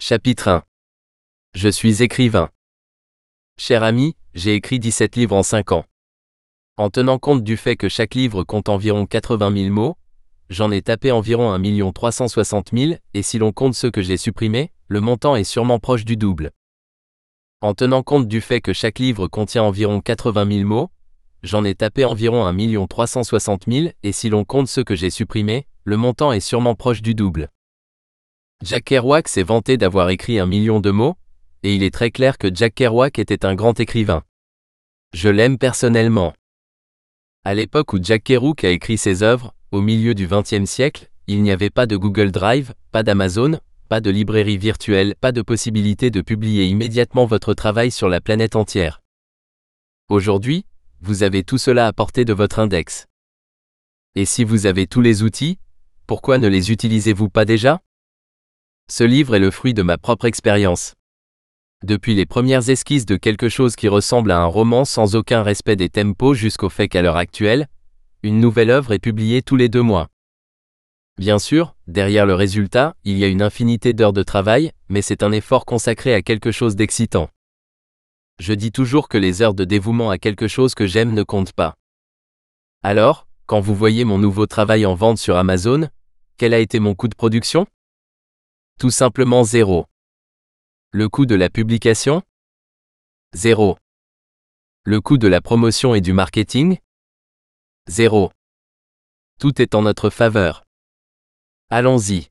Chapitre 1. Je suis écrivain. Cher ami, j'ai écrit 17 livres en 5 ans. En tenant compte du fait que chaque livre compte environ 80 000 mots, j'en ai tapé environ 1 360 000, et si l'on compte ceux que j'ai supprimés, le montant est sûrement proche du double. En tenant compte du fait que chaque livre contient environ 80 000 mots, j'en ai tapé environ 1 360 000, et si l'on compte ceux que j'ai supprimés, le montant est sûrement proche du double. Jack Kerouac s'est vanté d'avoir écrit 1 million de mots, et il est très clair que Jack Kerouac était un grand écrivain. Je l'aime personnellement. À l'époque où Jack Kerouac a écrit ses œuvres, au milieu du XXe siècle, il n'y avait pas de Google Drive, pas d'Amazon, pas de librairie virtuelle, pas de possibilité de publier immédiatement votre travail sur la planète entière. Aujourd'hui, vous avez tout cela à portée de votre index. Et si vous avez tous les outils, pourquoi ne les utilisez-vous pas déjà ? Ce livre est le fruit de ma propre expérience. Depuis les premières esquisses de quelque chose qui ressemble à un roman sans aucun respect des tempos jusqu'au fait qu'à l'heure actuelle, une nouvelle œuvre est publiée tous les 2 mois. Bien sûr, derrière le résultat, il y a une infinité d'heures de travail, mais c'est un effort consacré à quelque chose d'excitant. Je dis toujours que les heures de dévouement à quelque chose que j'aime ne comptent pas. Alors, quand vous voyez mon nouveau travail en vente sur Amazon, quel a été mon coût de production ? Tout simplement 0. Le coût de la publication ? 0. Le coût de la promotion et du marketing ? 0. Tout est en notre faveur. Allons-y.